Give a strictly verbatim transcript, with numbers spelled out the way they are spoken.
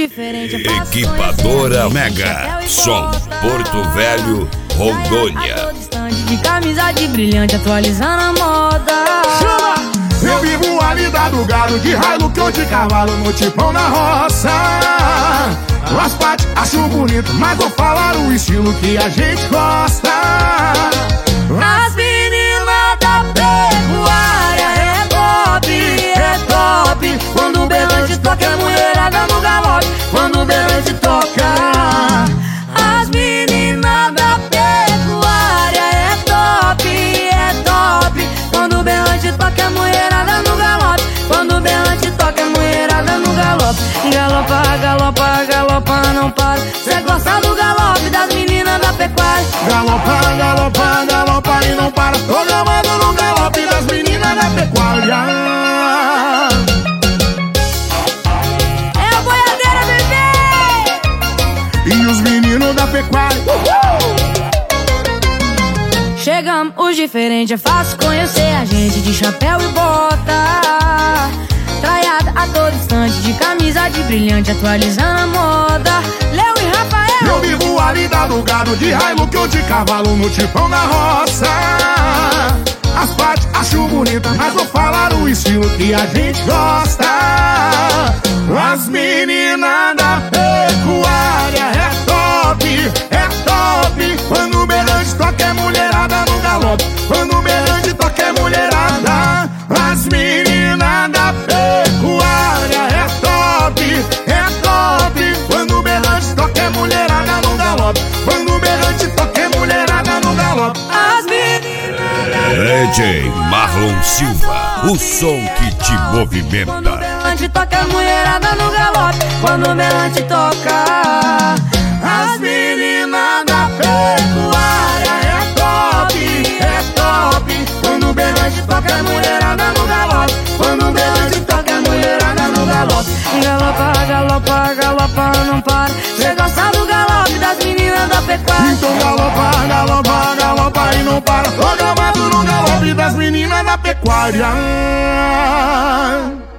diferente. Equipadora Mega, Som, Porto Velho, Rondônia. De camisa de brilhante, atualizando a moda. Chama! Eu vivo ali da do gado, de Hilux ou de cavalo, no tipão na roça. As partes acho bonito, mas vou falar o estilo que a gente gosta. As meninas da pecuária é top, é top. Quando o berrante toca, é mulherada no galope. Quando o berrante toca, as meninas da pecuária é top, é top. Quando o berrante toca, é mulherada no galope. Quando o berrante toca, é mulherada no galope. Galopa, galopa, galopa, não para. Cê gosta do galope das meninas da pecuária. Galopa, galopa, galopa e não para. Tô gamado no galope das meninas da pecuária. É a boiadeira, bebê! E os meninos da pecuária. Uhul! Chegamos, os diferentes, é fácil conhecer a gente de chapéu e bota. Traiada a todo instante, de camisa de brilhante, atualizando a moda. Léo e Rafael. Eu vivo ali da do gado, de Hilux ou de cavalo, no tipão na roça. As partes acho bonita, mas vou falar o estilo que a gente gosta. As meninas da pecuária é top, é top. Quando o berrante toca, é mulherada no galope. Quando o berrante toca, é mulherada. As meninas da pecuária é top, é top. Quando o berrante toca, é mulherada no galope. Quando o berrante toca, é mulherada no galope. As meninas D J Marlon Silva, o som que te Quando o movimenta. berrante toca, é mulherada no galope. Quando o berrante toca, As meninas da pecuária é top, é top. Quando o berrante toca, é mulherada no galope. Quando o berrante toca, é mulherada no galope. galopa, galopa, galopa, não para. Cê gosta do galope das meninas da pecuária. Então galopa, galopa, galopa e não para. Tô gamado no galope das meninas da pecuária.